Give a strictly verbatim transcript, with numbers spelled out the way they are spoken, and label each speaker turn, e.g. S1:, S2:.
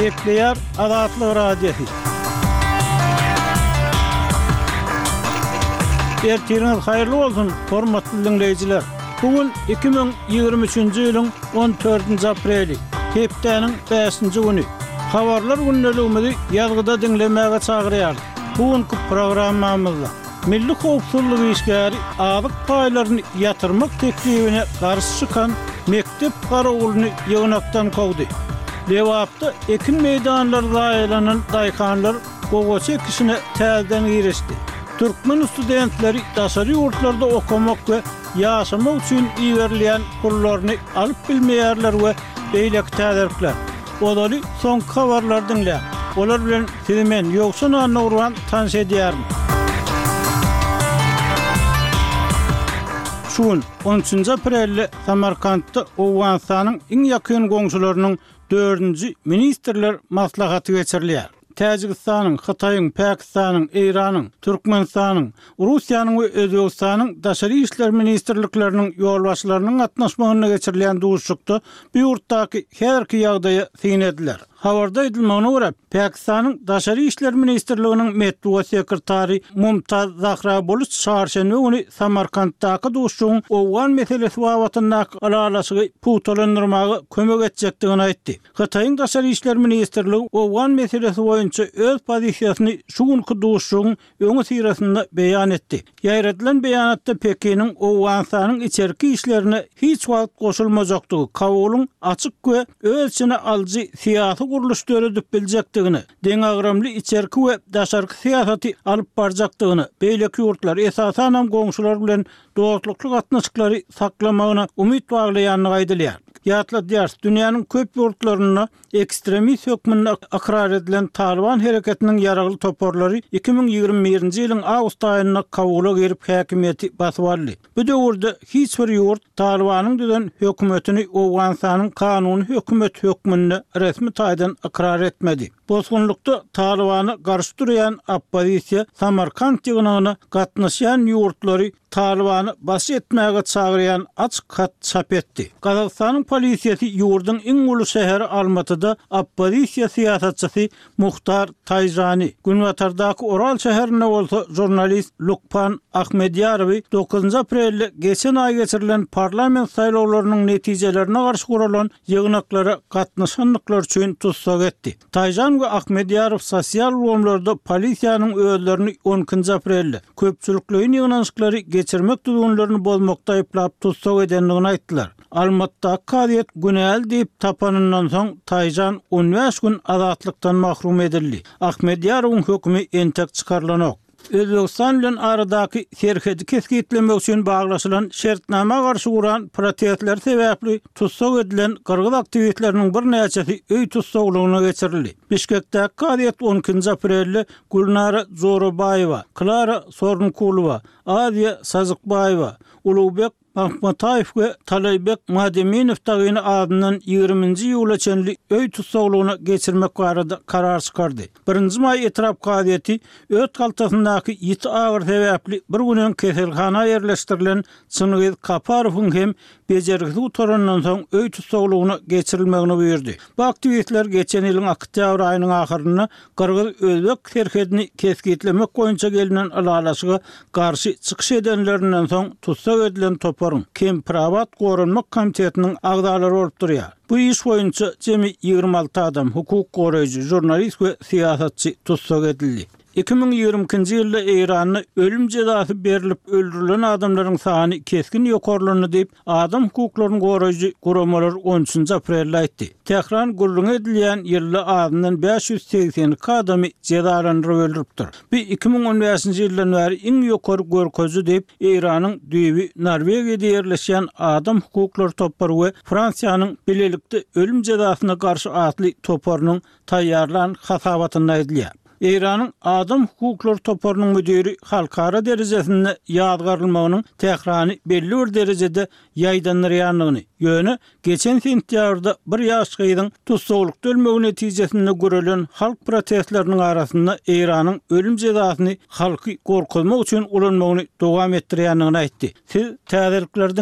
S1: Gepleyer Azatlyk Radiosu. Ertiriniz hayırlı bolsun, hormatly dinleyijiler. Bugün iki bin ýygrimi üçinji ýylyň on dördünji apreli, hepdeniň beşinji güni. Habarlar günneligimizi ýazgyda dinlemäge çagyrýar. Bugünkü programmamyzda milli howpsuzlyk işgäri azyk paýlaryny ýatyrmak teklifine garşy çykan mektep garagulyny ýygnakdan kowdy. Lewapda ekin meýdanlary daýlanan daýkanlar gogoçy kişine täzeden girişdi. Türkmen studentleri daşary ýurtlarda okumak we ýaşamak üçin iýerilýän pullaryny alyp bilmeýärler we beýlek täzirkler. Olary soň habarlar dinle. Olar bilen sizimen ýoksa nurwan tanış edýärmi? Şuň on üçinji aprelde Samarkandda Owganistanyň iň ýakyn goňşularynyň dördünji ministrler maslahaty geçirilýär. Täjikistanyň, Hytaýyň, Pakistanyň, Iranyň, Türkmenistanyň, Russiýanyň we Özbegistanyň daşary işler ministrlikleriniň ýolbaşçylarynyň gatnaşmagyna geçirilýän duşukda bu ýurtdaky herki ýagdaýa synediler. Habarda edilmegine görä, Pakistanyň daşary işler ministrliginiň medeniýet sekretary Mumtaz Zahraboluç şarşenwe ony Samarkanddaky duşugyň Owgan meselesi babatynda alalasy putolandyrmagy kömek etjekdigini aýtdy. Hytaýyň daşary işler ministrligi Owgan meselesi boýunça öz pozisiýasyny şu günki duşugyň öňe sirasynda beýan etdi. Ýaýratylan beýanatda Pekiniň Owganistanyň içerki işlerine hiç wagt goşulmajakdygy, Kabulyň açyk we öz içine aljy siýasy guruluşlary düp biljekdigini, deňagramly içerki we daşarky siýasaty alyp barjakdygyny, beýleki ýurtlar esasan hem goňşular bilen dostlukly gatnaşyklary saklamagyna umyt baglaýanyny aýdylýar. Ýatladýar, dünýäniň köp ýurtlaryna ekstremist hökmüne akrar edilen Taliban hereketiniň ýaragly toporlary iki bin ýygrimi birinji ýylyň awgust aýyna Kabula gelip häkimiýeti basyp aldy. Bu döwürde hiç bir ýurt Talibanyň düzen hökümetini Owganistanyň kanuny hökümet hökmüne resmi taýdan akrar etmedi. Bozgunlukda Talibany garşy durýan oppozisiýa Samarkand ýygnagyna gatnaşan ýurtlary Talibany baş etmäge çagyrýan açyk hat çap etdi. Gazagstanyň polisiýasy ýurdyň iň uly şäheri Almatyda oppozisiýa siýasatçysy Muhtar Taýjany, Günbatardaky Oral şäherine bolsa jurnalist Lukpan Ahmedýarowy dokuzunji aprelde geçen aý geçirilen parlament saýlawlarynyň netijelerine garşy guralan ýygnaklara gatnaşanlyklar üçin tutsak etdi. Taýjan we Ahmedýarow sosial bolumlarda polisiýanyň öýlerini on ikinji aprelde köpçülikliň ýygnanşyklary geçirmek düzgünlerini bozmakda aýplap tutsak edenligini aýtdylar. Almatda kadyet günäl diýip tapanyndan soň Taýjan on beş gün azatlykdan mahrum edildi. Ahmedýarowyň hökmi entek çykarlanok. Özbegistan bilen aradaky serhedi keskitlemek üçin baglaşylan şertnama garşy guran protestler sebäpli tutsak edilen gyrgyz aktiwistleriniň bir näçesi öý tutsaklygyna geçirildi. Bişkekde kadyet on ikinji aprelde Gulnara Zorobayewa, Klara Sorunkulova, Aziya Sazykbayewa, Ulubek Mahmatayev we Talaybek Mademinow tagyny adynyň ýygrimiňji ýyla çenli öý tutsaklygyna geçirmek barada karar çykardy. Birinji may etrap gazieti öt galtasyndaky ýiti agyr sebäpli bir günen keselhana ýerleşdirilen Çynyz Kaparowyň hem bejergisi utaryndan soň öý tutsaklygyna geçirilmegini buyurdy. Bu aktivistler geçen ýylyň oktýabr aýynyň ahyryna Kyrgyz Özbek serhedini keskitlemek boýunça gelinen alalaşyga garşy çykyş edenlerinden soň tutsak edilen top Kim Pravat Gorunmak Komitetiniň agdalary bolup durýar. Bu iş boýunça jemi ýygrimi alty adam hukuk goraýjy, jurnalist we siýasatçy tutsak edildi. iki bin ýygrimi ikinji ýylda Iranda ölüm jezasy berilip öldürilen adamlaryň sany keskin ýokarlanyny diýip adam hukuklaryny goraýjy guramalar on üçinji aprelde aýtdy. Tehran gurrun edilýän ýylda adamdan beş ýüz seksen adamy jezalandyryp öldüripdir. Bu iki bin on beşinji ýyldan bäri iň ýokary görkezji diýip Iranyň düýbi Norwegiýada ýerleşýän adam hukuklary topary we Fransiýanyň bilelikde ölüm jezasyna garşy atly toparynyň taýýarlan hasabatyna aýdylýar. Iranyň adam hukuklary toparynyň müdiri halkara derejesinde ýadgarlmagynyň Tehrany belli bir derejede ýaýdanýarlygyny, ýöne geçen sentýabrda bir ýaş gyzyň tutsaklyk ölmegi netijesinde görülen halk protestleriniň arasynda Iranyň ölüm jezasyny halky gorkutmak üçin ulanmagyny dowam etdirýändigini aýtdy. Siz täzirliklerden